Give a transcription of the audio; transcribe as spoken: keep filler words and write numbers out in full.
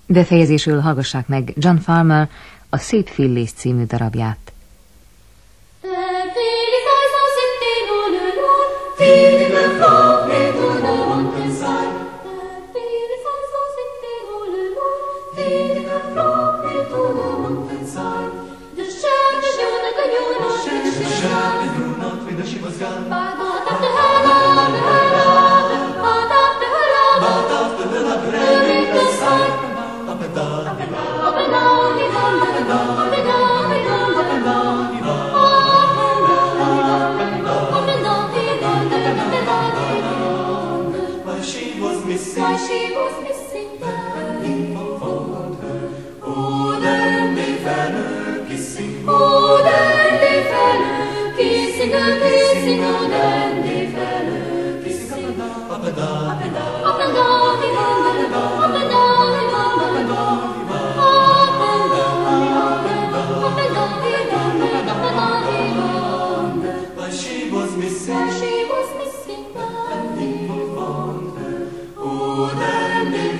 Befejezésül hallgassák meg John Farmer a Szép Fillés című darabját. Why she was missing, and people followed her. Oh, then they fell her kissing. Oh, then they fell her kissing, her kissing. Oh, then they fell her kissing. Up and down, up and down, up and down, up and down, up and down, up and down, up and down, up and down, up and down, up and down. Why she was missing, why she was missing, and people followed her. Oh, then they